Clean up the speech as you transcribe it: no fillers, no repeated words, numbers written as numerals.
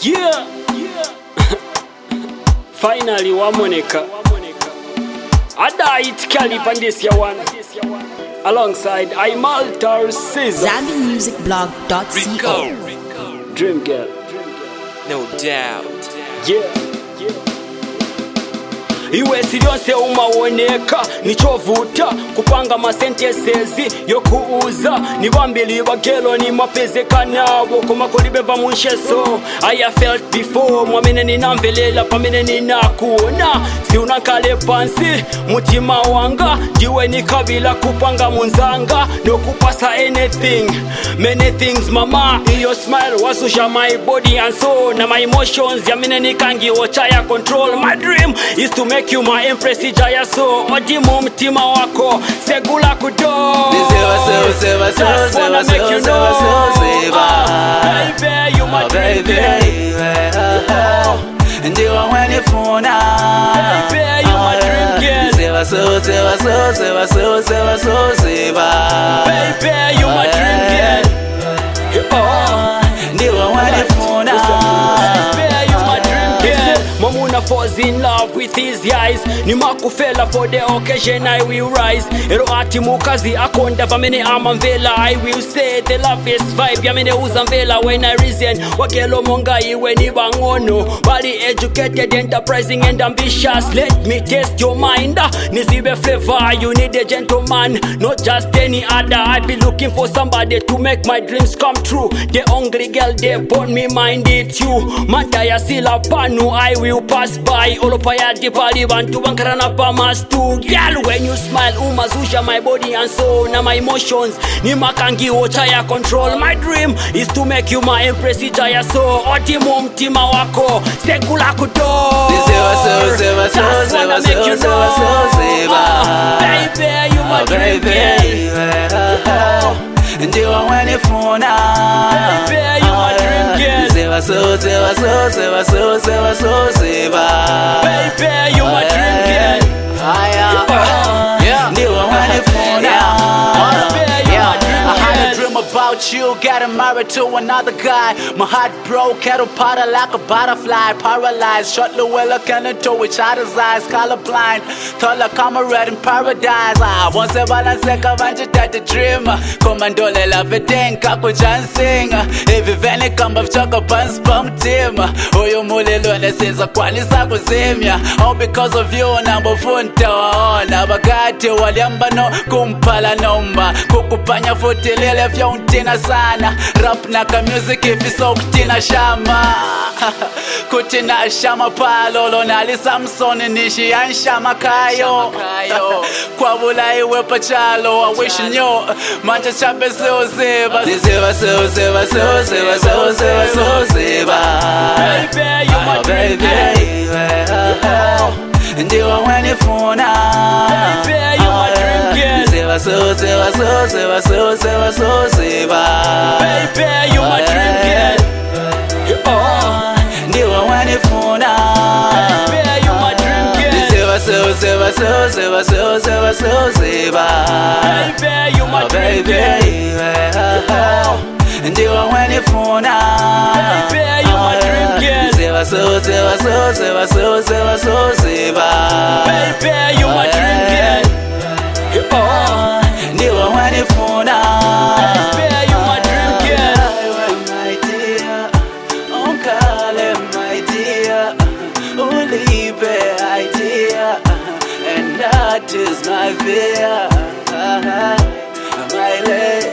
Yeah. Finally, Wamoneka. Ada it Cali Pandisia one. Alongside Imaltar Caesar. ZambianMusicBlog.co. Dream Girl. No doubt. Yeah. Iwe sirionse umaoneka nichovuta kupanga masentences yokuuza nibambili bagelo ni mapezeka nabo kumakolibe bamunsheso I felt before mwamene ninamvelela pamene ninakuona si unankale pansi mutima wanga diwe nikabila kupanga munzanga no kupasa anything many things mama in your smile wasusha my body and soul na my emotions yamine nikangi ochaya control my dream is to make you my empress jaya so odimu mtima wako segula kudo just wanna make you know baby you my dream girl ndiwe wanifuna baby you my dream girl baby you my dream girl ndiwe wanifuna Mamuna falls in love with his eyes Nimakufela for the occasion I will rise Ero ati mukazi akonda vamene amamvela I will say the love is vibe Yamene uzamvela when I reason Wakelo monga iwe ni bangono Bali educated, enterprising and ambitious Let me test your mind Nizibe flavor, you need a gentleman Not just any other I be looking for somebody to make my dreams come true The hungry girl, they born me mind it you Mantaya sila panu, I will pass by Olopaya dipali bantu bankarana pamastu Girl, when you smile, umazusha my body and soul Na my emotions, ni makangi ochaya control My dream is to make you my empress jaya so Otimu mtima wako, segula kudo Just wanna make you know baby, you my dream girl ndiwe wanifuna baby, you my dream girl baby, you my dream girl ndiwe wanifuna I had a dream about you, getting married to another guy. My heart broke, kettle powder like a butterfly. Paralyzed, shut the well, I can't into each other's eyes. Colorblind, thought like I'm red in paradise. I once a balance like a bunch of the dream. Commando le love it, then kako jansing. If you veni come up, chuck up and spam team. Oh, you mule lone says a qualisa kuzemia. All because of you, number phone tower. Nabagati, waliamba no kumpala nomba. Kukupanya futilele fyautina sana. Rap na ka music ifiso kutina shama. Kutina shama palolo nali Samson nishi yanshama kayo. Kwa bula iwe pachalo I wish you mancha chape seo zeba. baby, you my dream girl ndiwe wanifuna baby, you my dream girl baby, you my dream girl ndiwe wanifuna baby, you my dream girl baby, you my dream girl ndiwe wanifuna baby, you my dream girl baby, you my dream girl ndiwe wanifuna baby, you my dream girl my dear unkale my dear ulibe idea and that is my fear my lady